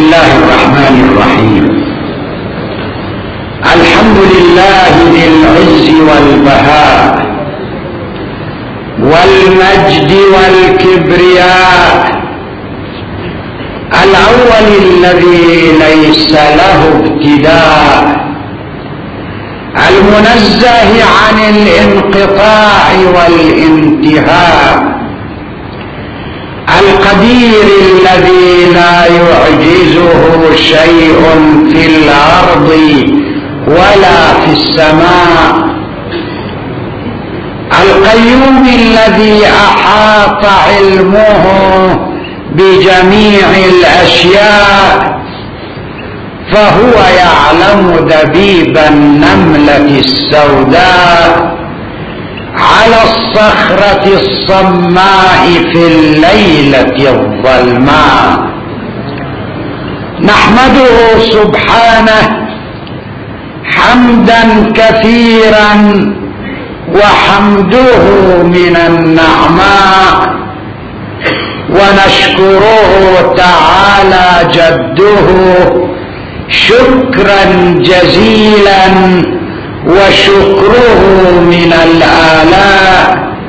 الله الرحمن الرحيم. الحمد لله ذي العز والبهاء والمجد والكبرياء، الأول الذي ليس له ابتداء، المنزه عن الانقطاع والانتهاء، القدير الذي لا يعجزه شيء في الأرض ولا في السماء، القيوم الذي أحاط علمه بجميع الأشياء، فهو يعلم دبيب النملة السوداء على الصخرة الصماء في الليلة الظلماء. نحمده سبحانه حمدا كثيرا، وحمده من النعماء، ونشكره تعالى جده شكرا جزيلا، وشكره من الآلاء،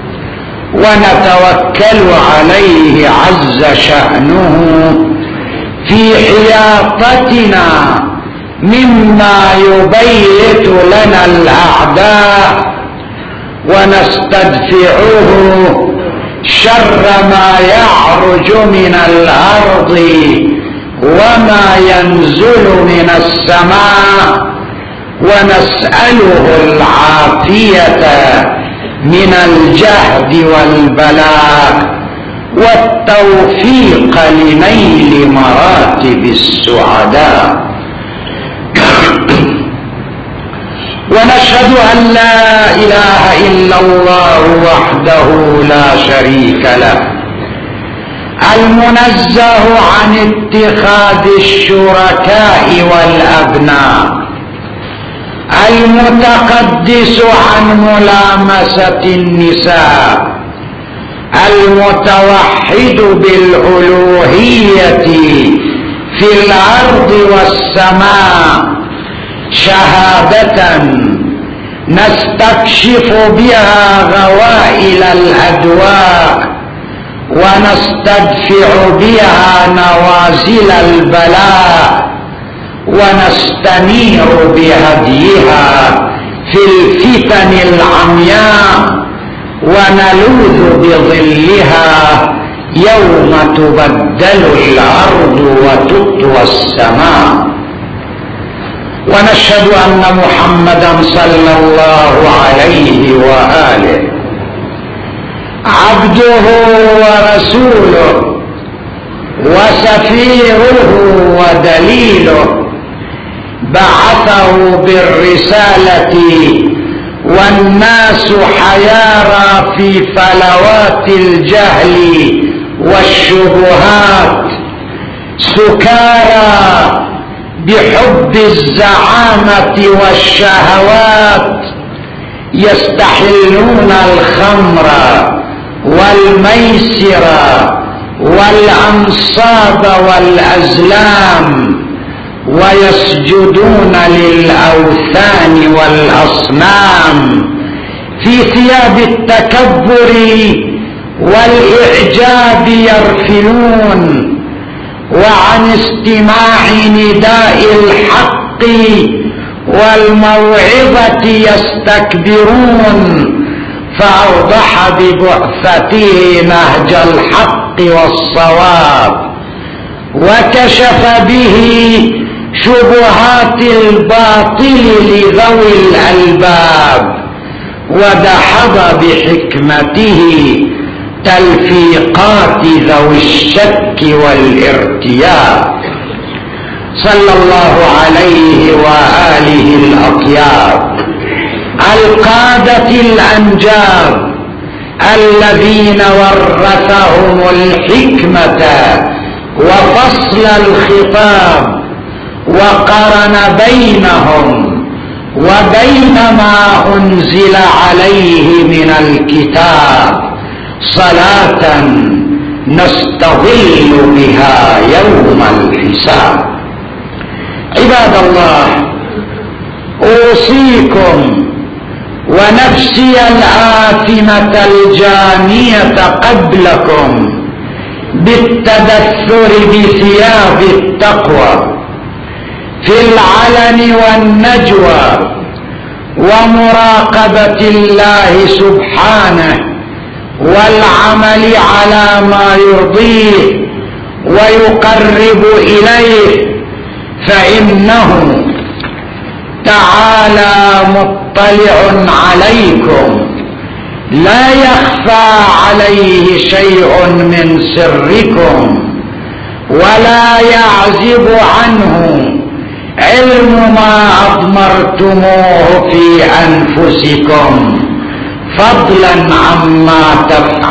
ونتوكل عليه عز شأنه في حياطتنا مما يبيت لنا الأعداء، ونستدفعه شر ما يعرج من الأرض وما ينزل من السماء، ونسأله العافية من الجهد والبلاء، والتوفيق لنيل مراتب السعداء. ونشهد أن لا إله إلا الله وحده لا شريك له، المنزه عن اتخاذ الشركاء والأبناء، المتقدس عن ملامسة النساء، المتوحد بالألوهية في الأرض والسماء، شهادة نستكشف بها غوائل الأدواء، ونستدفع بها نوازل البلاء، ونستنير بهديها في الفتن العمياء، ونلوذ بظلها يوم تبدل الأرض وتطوى السماء. ونشهد أن محمدا صلى الله عليه وآله عبده ورسوله، وسفيره ودليله، بعثه بالرسالة والناس حيارى في فلوات الجهل والشبهات، سكارى بحب الزعامة والشهوات، يستحلون الخمر والميسر والأنصاب والأزلام، ويسجدون للأوثان والأصنام، في ثياب التكبر والإعجاب يرفلون، وعن استماع نداء الحق والموعظة يستكبرون، فأوضح ببعثته نهج الحق والصواب، وكشف به شبهات الباطل لذوي الألباب، ودحض بحكمته تلفيقات ذوي الشك والارتياب. صلى الله عليه وآله الأطياب، القادة الأنجاب، الذين ورثهم الحكمة وفصل الخطاب، وقرن بينهم وبين ما أنزل عليه من الكتاب، صلاة نستظل بها يوم الحساب. عباد الله، أوصيكم ونفسي الآثمة الجانية قبلكم بالتدثر بثياب التقوى في العلن والنجوى، ومراقبة الله سبحانه، والعمل على ما يرضيه ويقرب إليه، فإنه تعالى مطلع عليكم، لا يخفى عليه شيء من سركم، ولا يعزب عنه علم ما أضمرتموه في أنفسكم، فضلا عما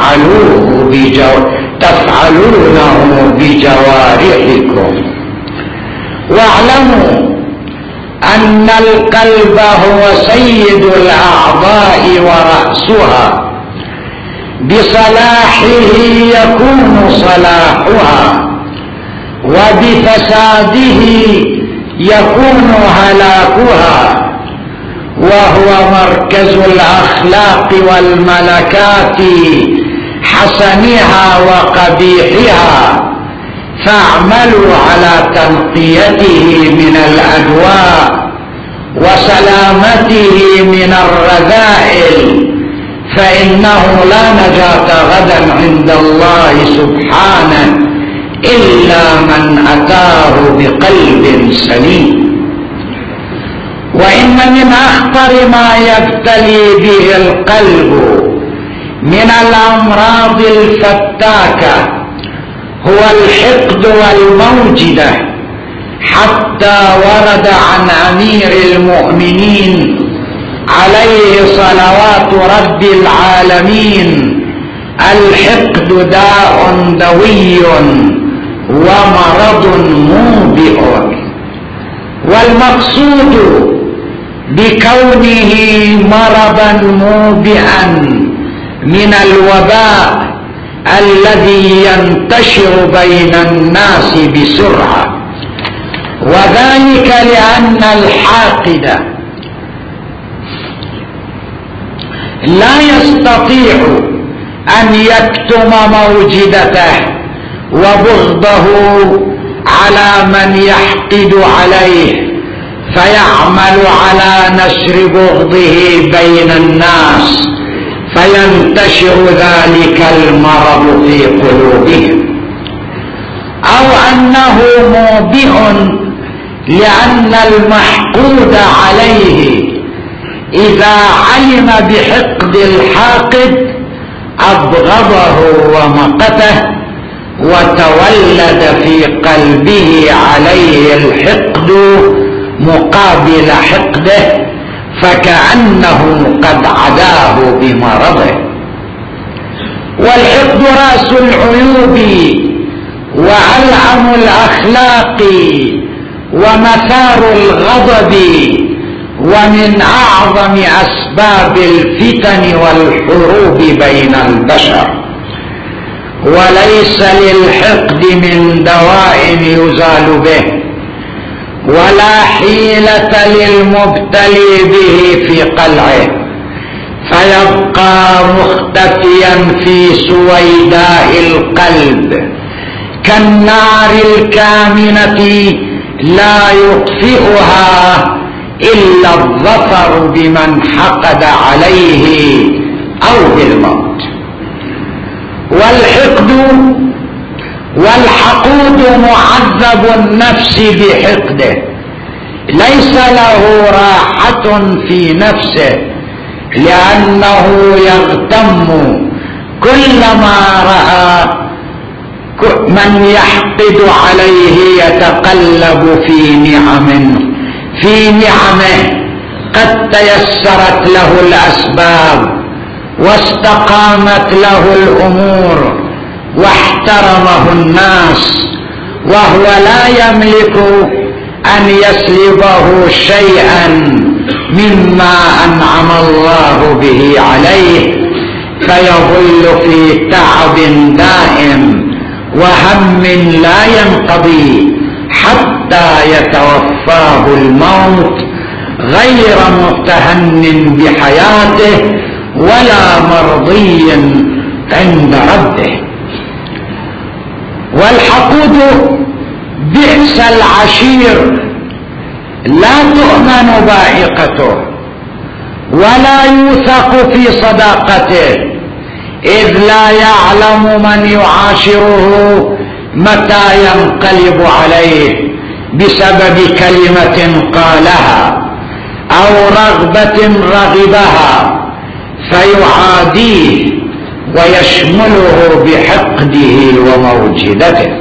تفعلونه بجوارحكم. واعلموا أن القلب هو سيد الأعضاء ورأسها، بصلاحه يكون صلاحها، وبفساده يكون هلاكها، وهو مركز الأخلاق والملكات حسنها وقبيحها، فاعملوا على تنقيته من الأدواء وسلامته من الرذائل، فإنه لا نجاة غدا عند الله سبحانه إلا من أتاه بقلب سليم. وإن من أخطر ما يبتلي به القلب من الأمراض الفتاكة هو الحقد والموجدة، حتى ورد عن أمير المؤمنين عليه صلوات رب العالمين: الحقد داء دوي ومرض موبئ. والمقصود بكونه مرضا موبئا من الوباء الذي ينتشر بين الناس بسرعة، وذلك لأن الحاقد لا يستطيع أن يكتم موجدته وبغضه على من يحقد عليه، فيعمل على نشر بغضه بين الناس، فينتشر ذلك المرض في قلوبهم. أو أنه موبئ لأن المحقود عليه إذا علم بحقد الحاقد أبغضه ومقته، وتولد في قلبه عليه الحقد مقابل حقده، فكأنه قد عداه بمرضه. والحقد رأس العيوب وألعن الأخلاق ومثار الغضب، ومن أعظم أسباب الفتن والحروب بين البشر. وليس للحقد من دواء يزال به، ولا حيلة للمبتلي به في قلعه، فيبقى مختفيا في سويداء القلب كالنار الكامنة لا يطفئها إلا الظفر بمن حقد عليه أو بالموت. والحقود معذب النفس بحقده، ليس له راحة في نفسه، لأنه يغتم كلما رأى من يحقد عليه يتقلب في نعمه قد تيسرت له الأسباب واستقامت له الأمور واحترمه الناس، وهو لا يملك أن يسلبه شيئا مما أنعم الله به عليه، فيظل في تعب دائم وهم لا ينقضي حتى يتوفاه الموت غير متهن بحياته ولا مرضي عند ربه. والحقود بئس العشير لا تؤمن بائقته ولا يوثق في صداقته، إذ لا يعلم من يعاشره متى ينقلب عليه بسبب كلمة قالها أو رغبة رغبها فيعاديه ويشمله بحقده وموجدته.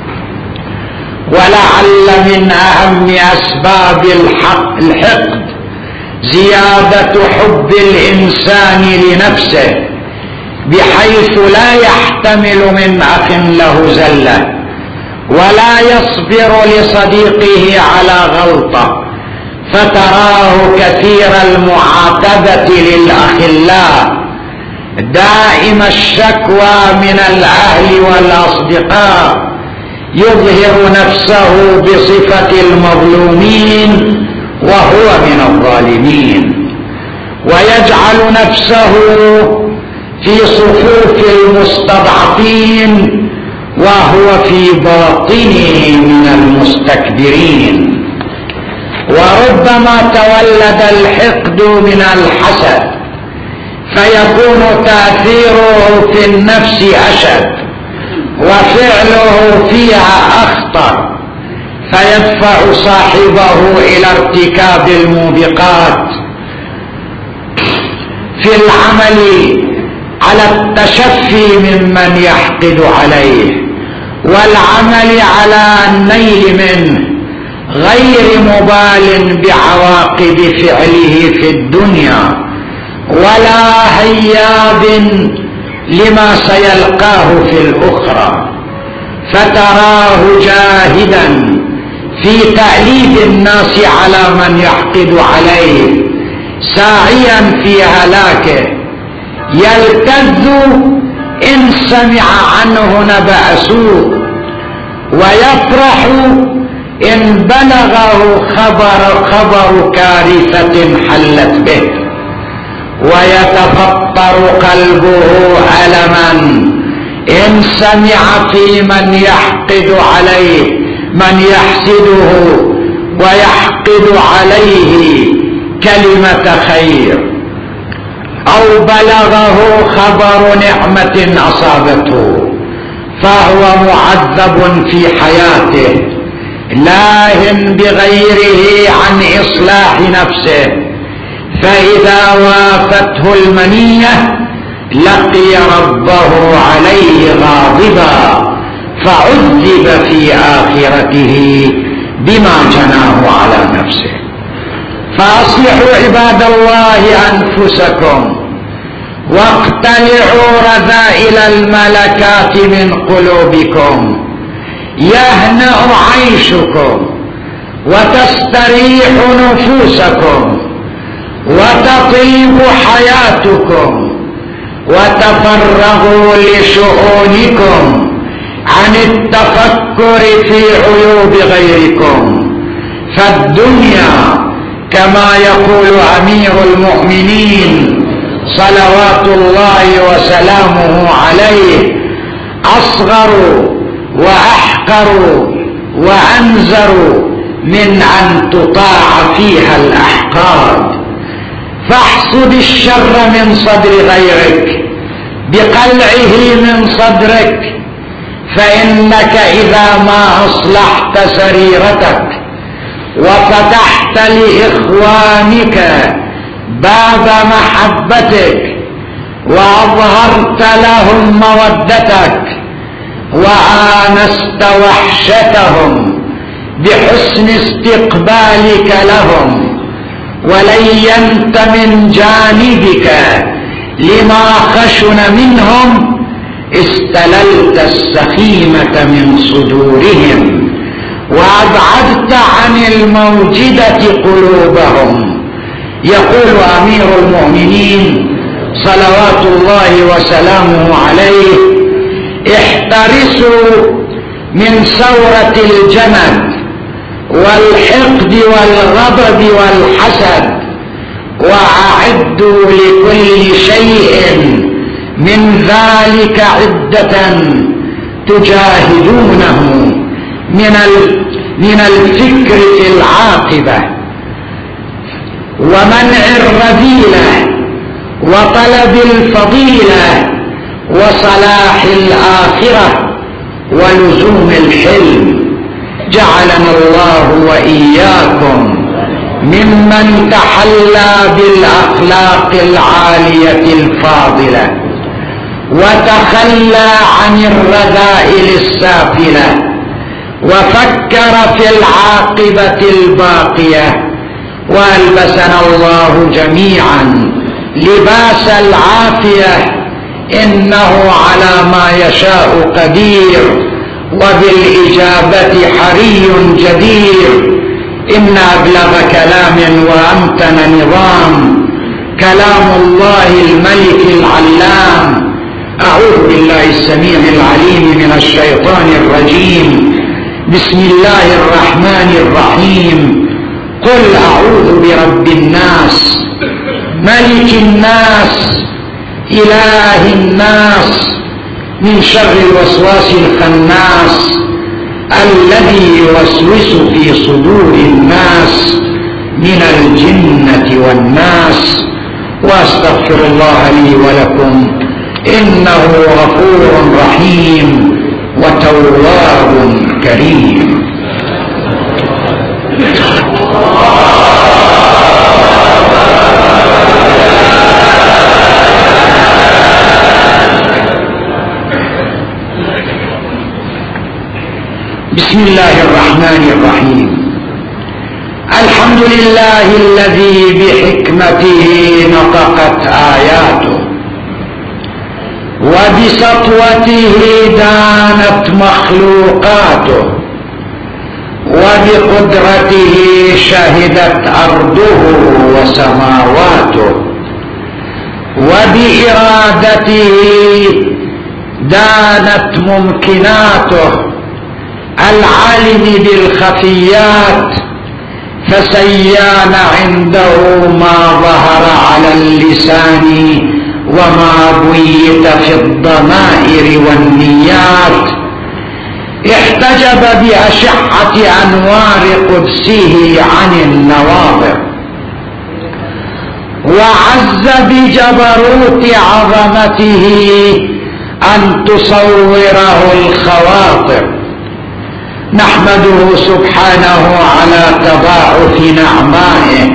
ولعل من أهم أسباب الحقد زيادة حب الإنسان لنفسه، بحيث لا يحتمل من أخ له زلة ولا يصبر لصديقه على غلطة، فتراه كثير المعاتبة للأخلاء، دائم الشكوى من الأهل والأصدقاء، يظهر نفسه بصفة المظلومين وهو من الظالمين، ويجعل نفسه في صفوف المستضعفين وهو في باطنه من المستكبرين. وربما تولد الحقد من الحسد، فيكون تأثيره في النفس أشد وفعله فيها أخطر، فيدفع صاحبه إلى ارتكاب الموبقات في العمل على التشفي ممن يحقد عليه والعمل على النيل منه، غير مبال بعواقب فعله في الدنيا ولا هياب لما سيلقاه في الأخرى، فتراه جاهدا في تأليب الناس على من يحقد عليه، ساعيا في هلاكه، يلتذ إن سمع عنه نبأ سوء، ويفرح إن بلغه خبر كارثة حلت به، ويتفطر قلبه ألما إن سمع في من يحقد عليه من يحسده ويحقد عليه كلمة خير، أو بلغه خبر نعمة أصابته، فهو معذب في حياته لاه بغيره عن إصلاح نفسه، فإذا وافته المنية لقي ربه عليه غاضبا، فعذب في آخرته بما جناه على نفسه. فأصلحوا عباد الله أنفسكم واقتلعوا رذائل الملكات من قلوبكم، يهنأ عيشكم وتستريح نفوسكم وتطيب حياتكم، وتفرغوا لشؤونكم عن التفكر في عيوب غيركم، فالدنيا كما يقول أمير المؤمنين صلوات الله وسلامه عليه أصغر وأحقر وأنزر من أن تطاع فيها الأحقاد. فاحصد الشر من صدر غيرك بقلعه من صدرك، فإنك إذا ما أصلحت سريرتك وفتحت لإخوانك باب محبتك وأظهرت لهم مودتك وآنست وحشتهم بحسن استقبالك لهم، ولينت من جانبك لما خشن منهم، استللت السخيمة من صدورهم وأبعدت عن الموجدة قلوبهم. يقول أمير المؤمنين صلوات الله وسلامه عليه: احترسوا من ثورة الجمل والحقد والغضب والحسد، وأعدوا لكل شيء من ذلك عدة تجاهدونه من الفكر في العاقبة ومنع الرذيلة وطلب الفضيلة وصلاح الآخرة ولزوم الحلم. جعلنا الله وإياكم ممن تحلى بالأخلاق العالية الفاضلة وتخلى عن الرذائل السافلة وفكر في العاقبة الباقية، وألبسنا الله جميعا لباس العافية، إنه على ما يشاء قدير وبالإجابة حري جدير. إن أبلغ كلام وأمتن نظام كلام الله الملك العلام. أعوذ بالله السميع العليم من الشيطان الرجيم. بسم الله الرحمن الرحيم. قل أعوذ برب الناس ملك الناس إله الناس من شر الوسواس الخناس الذي يوسوس في صدور الناس من الجنة والناس. وأستغفر الله لي ولكم إنه غفور رحيم وتواب كريم. بسم الله الرحمن الرحيم. الحمد لله الذي بحكمته نطقت آياته وبسطوته دانت مخلوقاته وبقدرته شهدت أرضه وسماواته وبإرادته دانت ممكناته العالم بالخفيات، فسيان عنده ما ظهر على اللسان وما بيت في الضمائر والنيات. احتجب بأشعة أنوار قدسه عن النواظر، وعز بجبروت عظمته أن تصوره الخواطر. نحمده سبحانه على تضاعف نعمائه،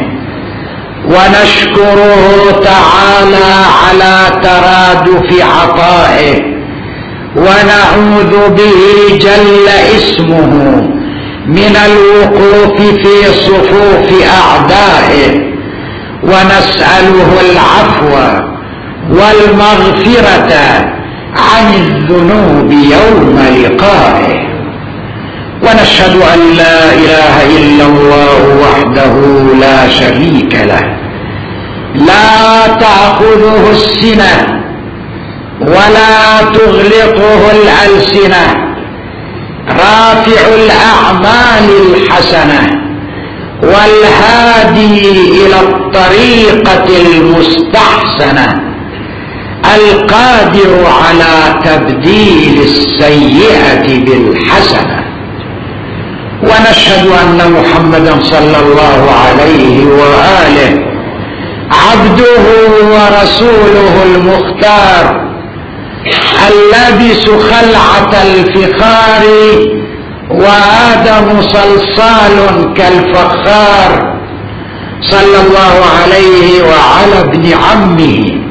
ونشكره تعالى على ترادف عطائه، ونعوذ به جل اسمه من الوقوف في صفوف أعدائه، ونسأله العفو والمغفرة عن الذنوب يوم لقائه. ونشهد أن لا إله إلا الله وحده لا شريك له، لا تأخذه السنة ولا تغلطه الألسنة، رافع الأعمال الحسنة والهادي إلى الطريقة المستحسنة، القادر على تبديل السيئة بالحسنة. ونشهد أن محمدا صلى الله عليه وآله عبده ورسوله المختار، اللابس خلعة الفخار وآدم صلصال كالفخار، صلى الله عليه وعلى ابن عمه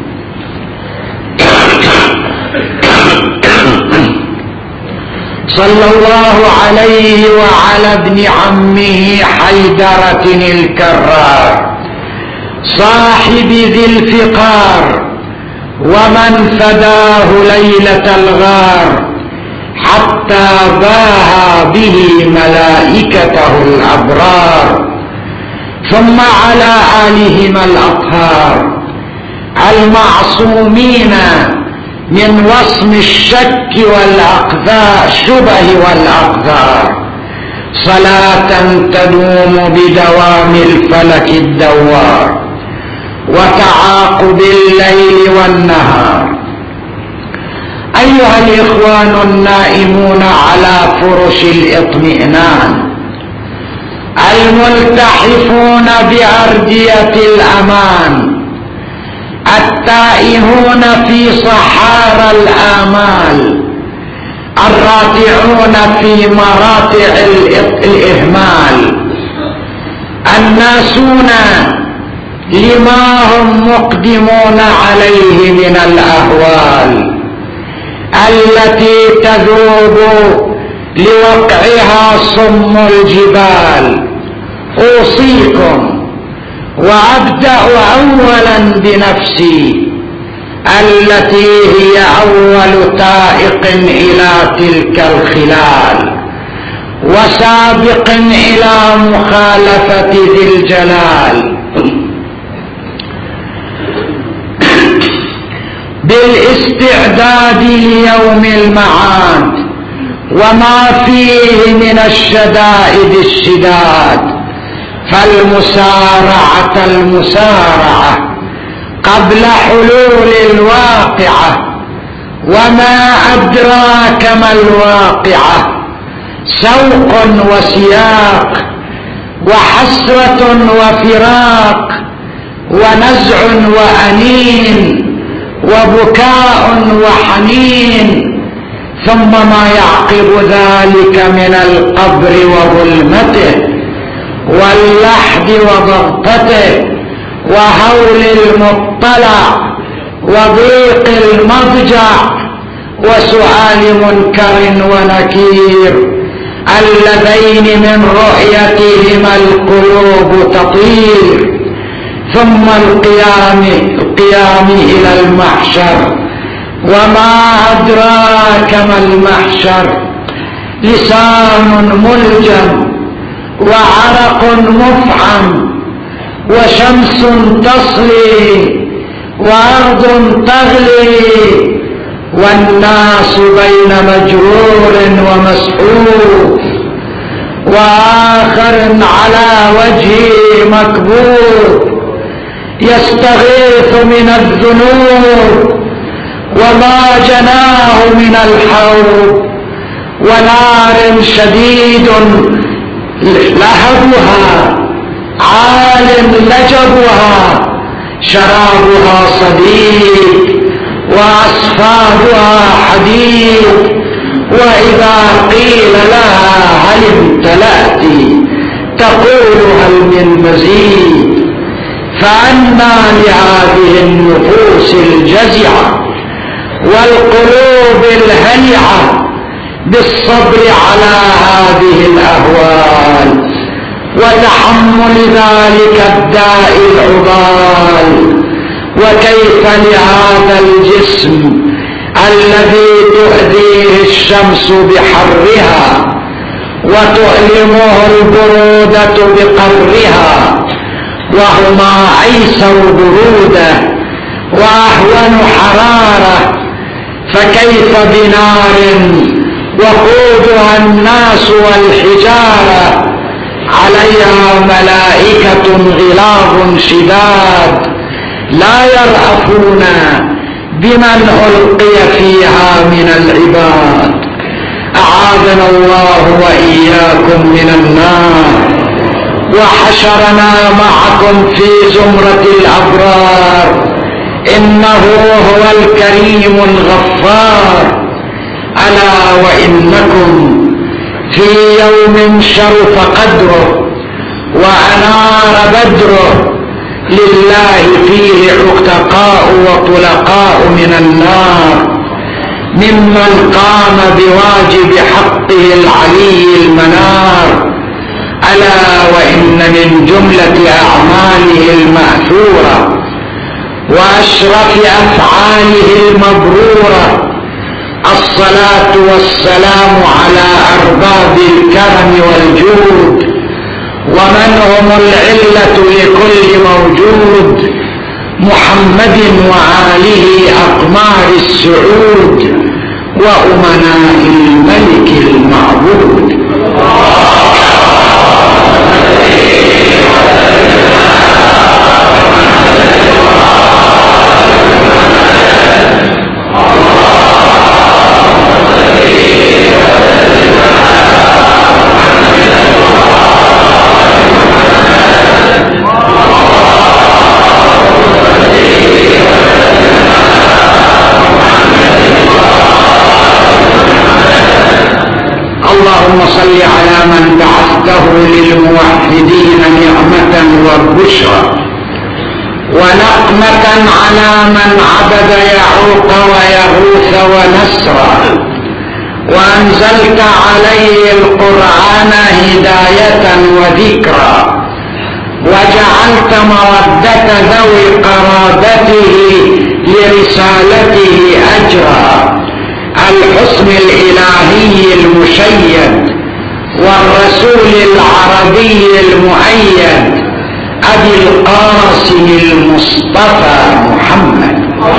صلى الله عليه وعلى ابن عمه حيدرة الكرار، صاحب ذي الفقار، ومن فداه ليلة الغار، حتى باها به ملائكته الأبرار. ثم على آلهما الأطهار المعصومين من وصم الشك والشبه والأقذار، صلاة تدوم بدوام الفلك الدوار وتعاقب الليل والنهار. أيها الإخوان النائمون على فرش الاطمئنان، الملتحفون بأردية الأمان، التائهون في صحارى الآمال، الراتعون في مراتع الإهمال، الناسون لما هم مقدمون عليه من الأهوال التي تذوب لوقعها صم الجبال. أوصيكم وأبدأ أولا بنفسي التي هي أول تائق إلى تلك الخلال وسابق إلى مخالفة ذي الجلال، بالاستعداد ليوم المعاد وما فيه من الشدائد الشداد، فالمسارعة المسارعة قبل حلول الواقعة، وما أدراك ما الواقعة، سوق وسياق وحسرة وفراق ونزع وأنين وبكاء وحنين، ثم ما يعقب ذلك من القبر وظلمته واللحد وضغطته وهول المطلع وضيق المضجع وسؤال منكر ونكير، اللذين من رؤيتهما القلوب تطير، ثم القيام إلى المحشر، وما أدراك ما المحشر، لسان ملجم وعرق مفعم وشمس تصلي وأرض تغلي، والناس بين مجرور ومسحور، وآخر على وجهه مكبوت يستغيث من الذنوب، وما جناه من الحوض، ونار شديد لهبها عال لجبها، شرابها صديد وأصفادها حديد، وإذا قيل لها هل امتلأت تقول هل من مزيد، فأنى لهذه النفوس الجزعة والقلوب الهلعة بالصبر على هذه الأهوال وتحمل ذلك الداء العضال، وكيف لهذا الجسم الذي تؤذيه الشمس بحرها وتؤلمه البرودة بقرها، وهما أيسر برودة وأهون حرارة، فكيف بنار وقودها الناس والحجارة عليها ملائكة غلاظ شداد لا يرأفون بمن ألقي فيها من العباد. أعاذنا الله وإياكم من النار، وحشرنا معكم في زمرة الأبرار، إنه هو الكريم الغفار. ألا وإنكم في يوم شرف قدره وأنار بدره، لله فيه عتقاء وطلقاء من النار، ممن قام بواجب حقه العلي المنار. ألا وإن من جملة أعماله المأثورة وأشرف أفعاله المبرورة الصلاة والسلام على أرباب الكرم والجود، ومن هم العلة لكل موجود، محمد وآله أقمار السعود وأمناء الملك المعبود. اللهم صل على من بعثته للموحدين نعمة وبشرى ونقمة على من عبد يعوق ويغوث ونسرا، وأنزلت عليه القرآن هداية وذكرا، وجعلت مودة ذوي قرابته لرسالته أجرا. الحسن الإلهي المشيد والرسول العربي المؤيد أبي القاسم المصطفى محمد.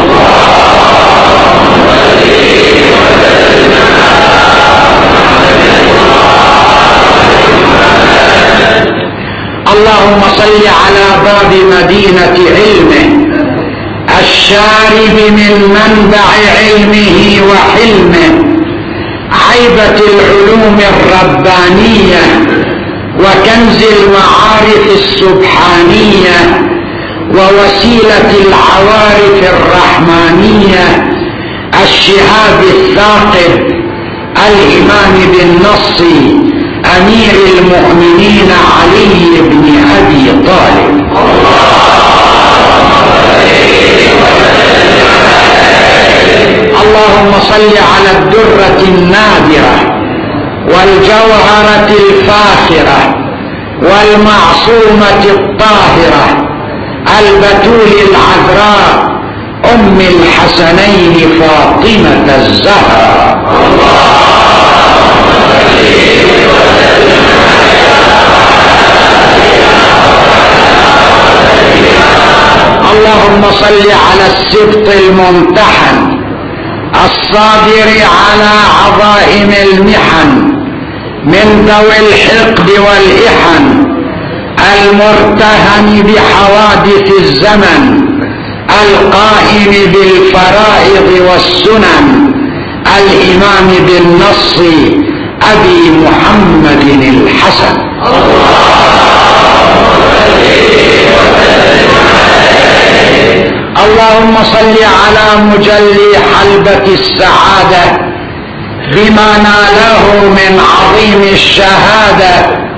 اللهم صل على باب مدينة علمه الشارب من منبع علمه وحلمه، عيبة العلوم الربانية وكنز المعارف السبحانية ووسيلة العوارف الرحمانية، الشهاب الثاقب الإمام بالنص أمير المؤمنين علي بن أبي طالب. اللهم صل على الدرة النادرة والجوهرة الفاخرة والمعصومة الطاهرة البتول العذراء أم الحسنين فاطمة الزهراء. اللهم صل على السبط الممتحن الصابر على عظائم المحن من ذوي الحقد والإحن المرتهن بحوادث الزمن القائم بالفرائض والسنن الإمام بالنص أبي محمد الحسن. اللهم صل على مجلي حلبة السعادة بما ناله من عظيم الشهادة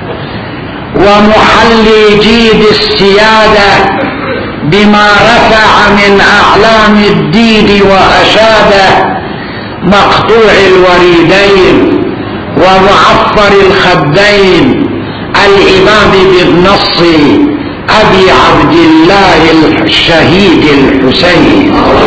ومحلي جيد السيادة بما رفع من أعلام الدين وأشاده، مقطوع الوريدين ومعفر الخدين الإمام بالنص أبي عبد الله الشهيد الحسين.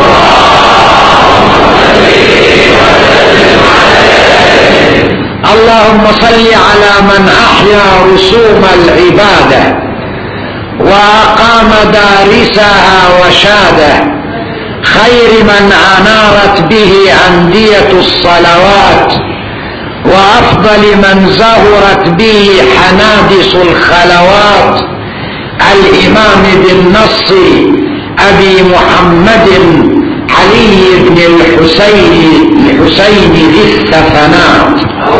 اللهم صل على من أحيا رسوم العبادة وأقام دارسها وشاده، خير من أنارت به أندية الصلوات وأفضل من زهرت به حنادس الخلوات، الإمام بالنص أبي محمد علي بن الحسين ذي الثفنات.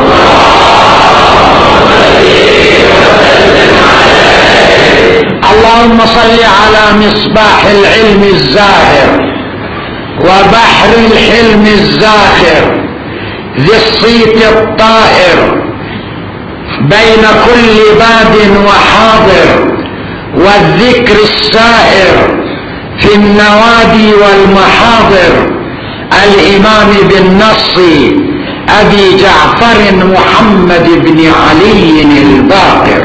اللهم صل على مصباح العلم الزاهر وبحر الحلم الزاخر ذي الصيت الطائر بين كل باد وحاضر، والذكر السائر في النوادي والمحاضر، الإمام بالنص أبي جعفر محمد بن علي الباقر.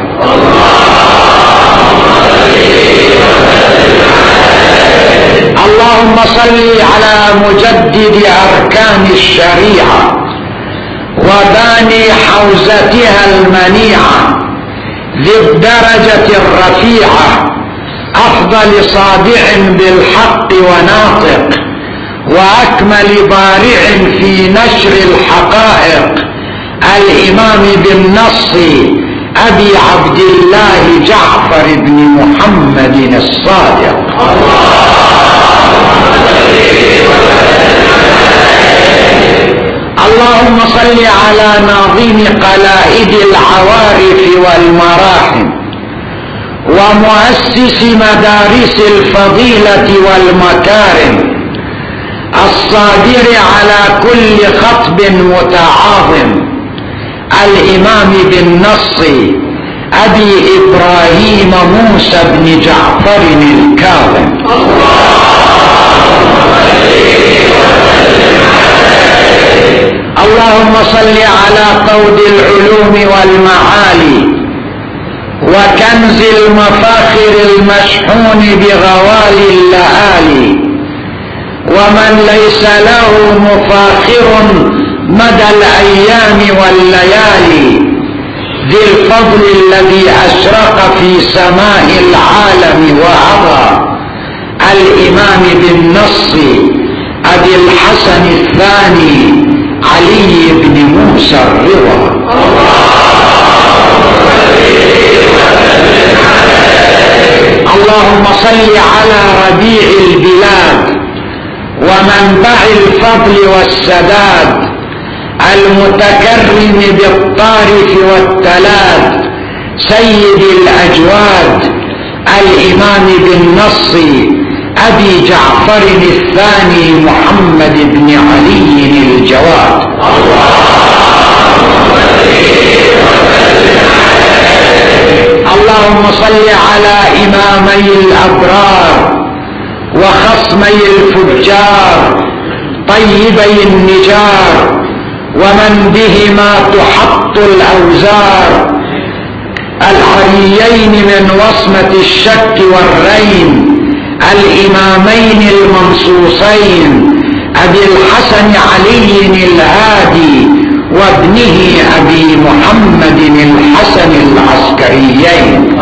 اللهم صل على مجدد أركان الشريعة وباني حوزتها المنيعة ذي الدرجة الرفيعة، أفضل صادع بالحق وناطق، وأكمل بارع في نشر الحقائق، الإمام بالنص أبي عبد الله جعفر بن محمد الصادق. اللهم صل على ناظم قلائد العوارف والمراحم، ومؤسس مدارس الفضيلة والمكارم، الصادر على كل خطب متعاظم، الإمام بالنص أبي إبراهيم موسى بن جعفر الكاظم. اللهم صل على قود العلوم والمعالي، وكنز المفاخر المشحون بغوالي اللآلي، ومن ليس له مفاخر مدى الأيام والليالي، ذي الفضل الذي أشرق في سماء العالم وأضى، الإمام بالنص أبي الحسن الثاني علي بن موسى الرضا. اللهم صل على ربيع البلاد ومنبع الفضل والسداد، المتكرم بالطارف والتلاد، سيد الأجواد، الإمام بالنص أبي جعفر الثاني محمد بن علي الجواد. اللهم صل على إمامي الأبرار وخصمي الفجار، طيبي النجار، ومن بهما تحط الأوزار، العليين من وصمة الشك والرين، الإمامين المنصوصين أبي الحسن علي الهادي وابنه أبي محمد الحسن العسكريين.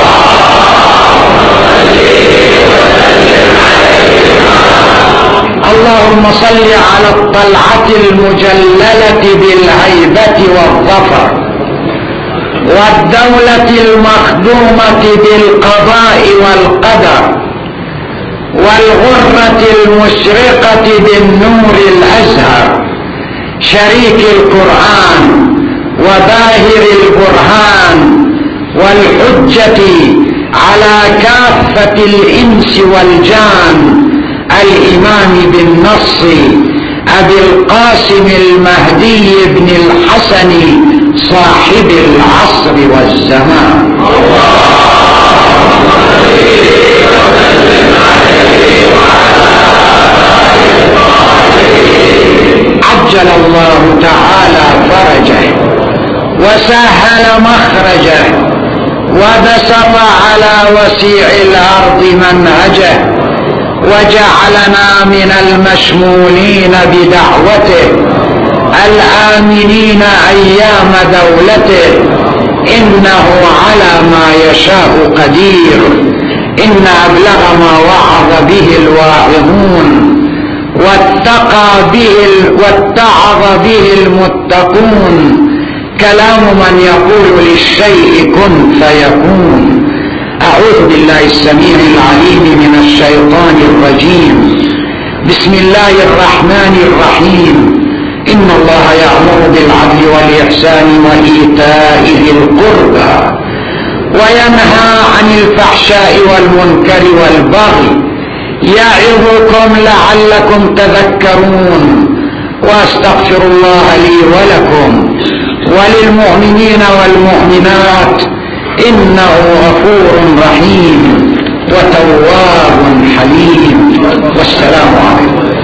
اللهم صل على الطلعة المجللة بالهيبة والظفر، والدولة المخدومة بالقضاء والقدر، والغرة المشرقة بالنور الأزهر، شريك القرآن وباهر البرهان، والحجة على كافة الإنس والجان، الإمام بالنص أبي القاسم المهدي بن الحسن صاحب العصر والزمان. عجل الله تعالى فرجه وسهل مخرجه، وبسط على وسيع الأرض منهجه، وجعلنا من المشمولين بدعوته، الآمنين أيام دولته، إنه على ما يشاء قدير. إن أبلغ ما وعظ به الواعظون واتعظ به المتقون، كلام من يقول للشيء كن فيكون. أعوذ بالله السميع العليم من الشيطان الرجيم. بسم الله الرحمن الرحيم. إن الله يأمر بالعدل والإحسان وإيتاء ذي القربى، وينهى عن الفحشاء والمنكر والبغي، يعظكم لعلكم تذكرون. وأستغفر الله لي ولكم وللمؤمنين والمؤمنات، إنه غفور رحيم وتواب حليم. والسلام عليكم.